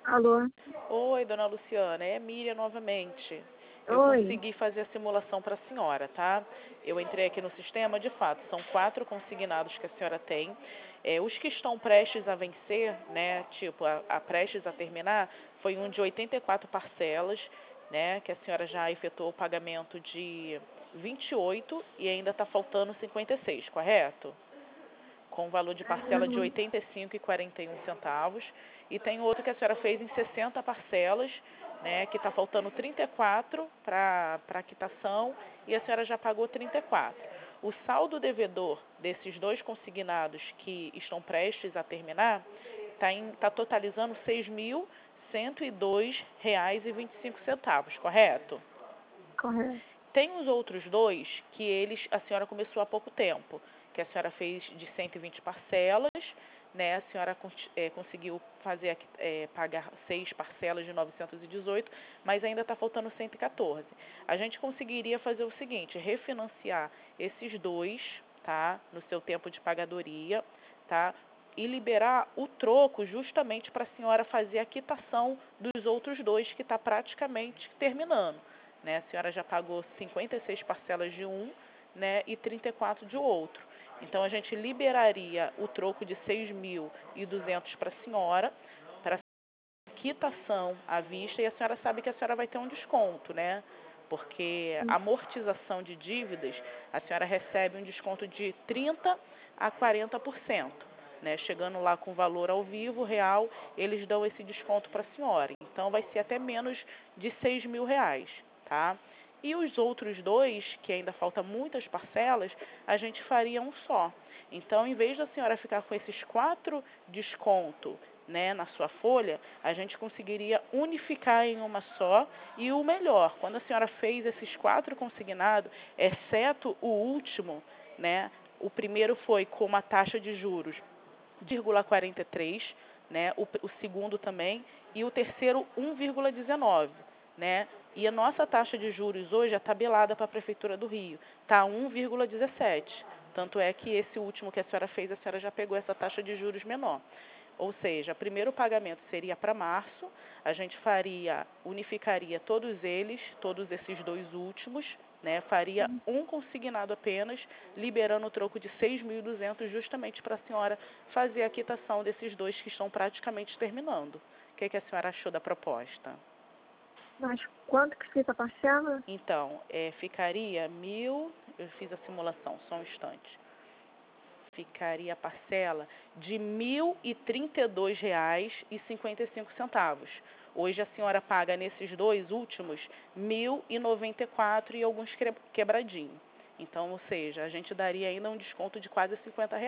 Alô? Oi, dona Luciana, é Miriam novamente. Eu Oi. consegui fazer a simulação para a senhora, tá? Eu entrei aqui no sistema, de fato, são 4 consignados que a senhora tem. Os que estão prestes a vencer, né, tipo, a prestes a terminar, foi um de 84 parcelas, né, que a senhora já efetuou o pagamento de 28 e ainda está faltando 56, correto? Com valor de parcela de R$ 85,41. E tem outro que a senhora fez em 60 parcelas, né, que está faltando 34 para a quitação e a senhora já pagou 34. O saldo devedor desses dois consignados que estão prestes a terminar está totalizando R$ 6.102,25, correto? Correto. Tem os outros dois que a senhora começou há pouco tempo, que a senhora fez de 120 parcelas, né? A senhora conseguiu pagar 6 parcelas de 918, mas ainda está faltando 114. A gente conseguiria fazer o seguinte, refinanciar esses dois, tá? No seu tempo de pagadoria, tá? E liberar o troco justamente para a senhora fazer a quitação dos outros dois que está praticamente terminando. Né? A senhora já pagou 56 parcelas de um, né, e 34 de outro. Então, a gente liberaria o troco de 6.200 para a senhora, para quitação à vista, e a senhora sabe que a senhora vai ter um desconto, né? Porque a amortização de dívidas, a senhora recebe um desconto de 30% a 40%. Né? Chegando lá com valor ao vivo, real, eles dão esse desconto para a senhora. Então, vai ser até menos de R$ 6.000, tá? E os outros dois, que ainda falta muitas parcelas, a gente faria um só. Então, em vez da senhora ficar com esses 4 descontos, né, na sua folha, a gente conseguiria unificar em uma só. E o melhor, quando a senhora fez esses 4 consignados, exceto o último, né, o primeiro foi com uma taxa de juros 1,43, né, o segundo também, e o terceiro 1,19, né? E a nossa taxa de juros hoje é tabelada para a Prefeitura do Rio, está 1,17. Tanto é que esse último que a senhora fez, a senhora já pegou essa taxa de juros menor. Ou seja, o primeiro pagamento seria para março, a gente unificaria todos esses dois últimos, né, faria um consignado apenas, liberando o troco de 6.200 justamente para a senhora fazer a quitação desses dois que estão praticamente terminando. O que a senhora achou da proposta? Mas quanto que fica a parcela? Então, ficaria eu fiz a simulação, só um instante. Ficaria a parcela de R$ 1.032,55. Hoje a senhora paga nesses dois últimos R$ 1.094 e alguns quebradinhos. Então, ou seja, a gente daria ainda um desconto de quase R$ 50.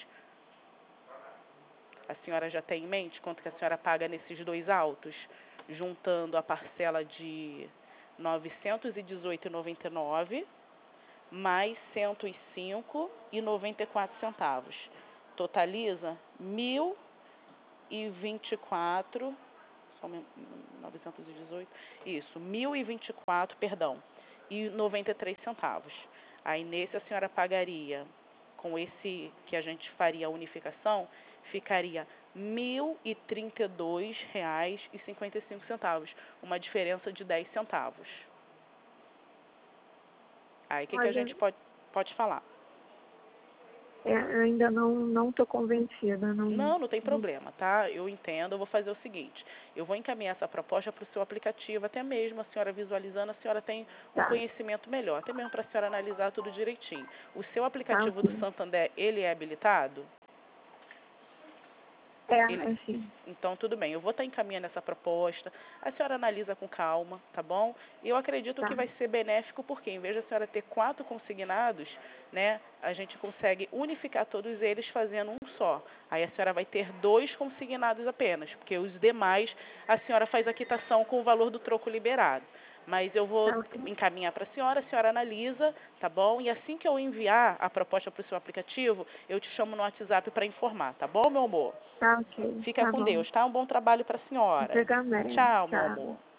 A senhora já tem em mente quanto que a senhora paga nesses dois autos, juntando a parcela de R$ 918,99 mais R$ 105,94. Totaliza 1.024, 918, isso, 1.024, perdão, e 93 centavos. Aí nesse a senhora pagaria, com esse que a gente faria a unificação, ficaria R$ 1.032,55, uma diferença de 10 centavos. Aí o que a gente pode falar? Ainda não estou convencida. Não tem problema, tá? Eu entendo, eu vou fazer o seguinte, eu vou encaminhar essa proposta para o seu aplicativo, até mesmo a senhora visualizando, a senhora tem um conhecimento melhor, até mesmo para a senhora analisar tudo direitinho. O seu aplicativo do Santander, ele é habilitado? Sim. Então, tudo bem. Eu vou estar encaminhando essa proposta. A senhora analisa com calma, tá bom? Eu acredito que vai ser benéfico porque, em vez da senhora ter 4 consignados, né, a gente consegue unificar todos eles fazendo um só. Aí a senhora vai ter 2 consignados apenas, porque os demais a senhora faz a quitação com o valor do troco liberado. Mas eu vou encaminhar para a senhora analisa, tá bom? E assim que eu enviar a proposta para o seu aplicativo, eu te chamo no WhatsApp para informar, tá bom, meu amor? Tá ok. Fica com Deus, tá? Um bom trabalho para a senhora. Obrigada. Tchau, meu amor.